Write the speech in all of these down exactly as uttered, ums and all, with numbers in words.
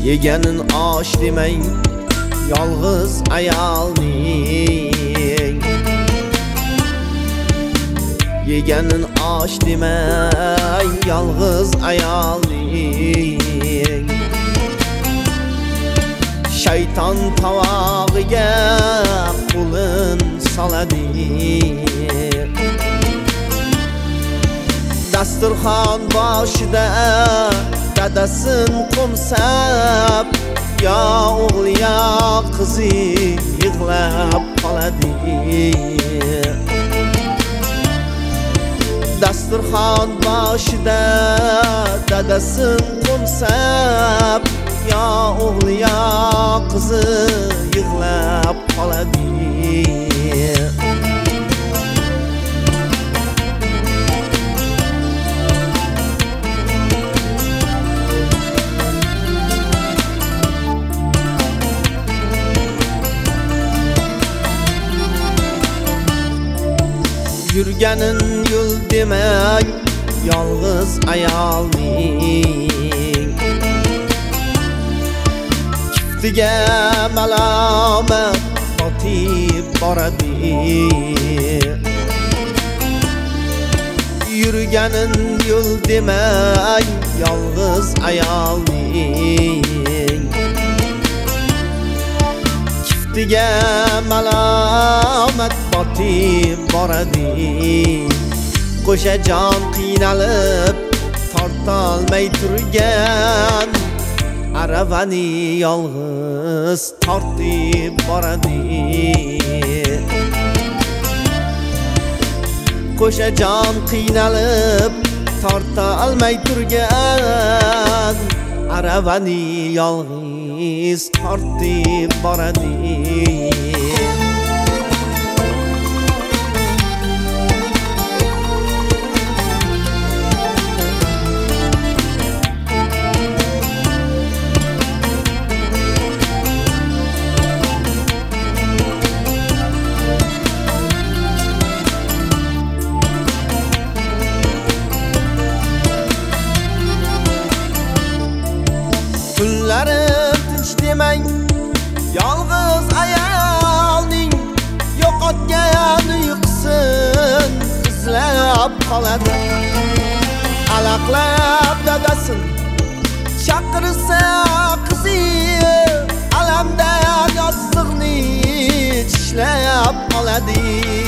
yeganin osh demang yolg'iz ayolning, yeganin osh demang yolg'iz ayolning. Shayton tavog'iga qo'lin soladi, dasturxon boshida dadasin qo'msab, yo o'g'li yo qizi yig'lab qoladi. Dasturxon boshida dadasin qo'msab, yo o'g'li yo qizi yig'lab qoladi. Yurganin yo'l demang yolg'iz ayolning, kiftiga malomat botib boradi. Yurganin yo'l demang yolg'iz ayolning, kiftiga malomat botib boradi. Qo'sha jon qiynalib tortolmay turgan aravani yolg'iz tortib boradi. Qo'sha jon qiynalib tortolmay turgan aravani yolg'iz tortib boradi. Kunlarim tinch demang yolg'iz ayolning, yo'qotgan uyqusin izlab qoladi. Alaqlab dadasin chaqirsa qizi, alamdan yostiqni tishlab qoladi.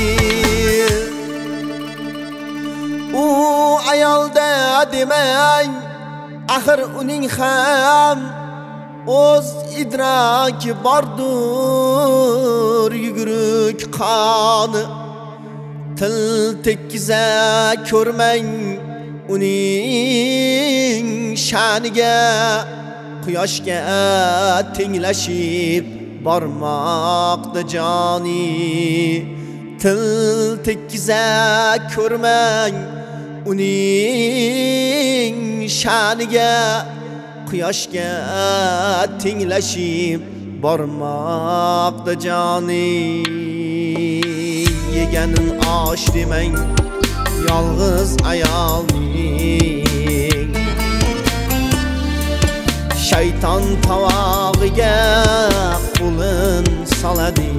U ayolda demang, axir uning ham o'z idroki bordur, yuguruk qoni. Til tekkiza ko'rmang uning sha'niga, quyoshga tenglashib bormoqda joni. Til tekkiza ko'rmang uning sha'niga, quyoshga tenglashib bormoqda joni. Yeganin osh demang yolg'iz ayolning, shayton tavog'iga qo'lin soladi.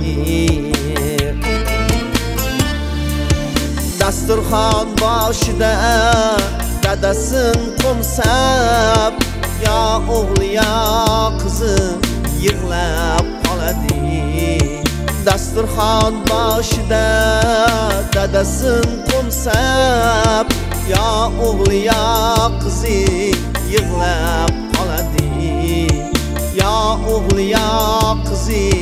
Dasturxon boshida dadasin qo'msab, yo o'g'li yo qizi yig'lab qoladi. Dasturxon boshida dadasin qo'msab, yo o'g'li yo qizi yig'lab qoladi. Yo o'g'li yo qizi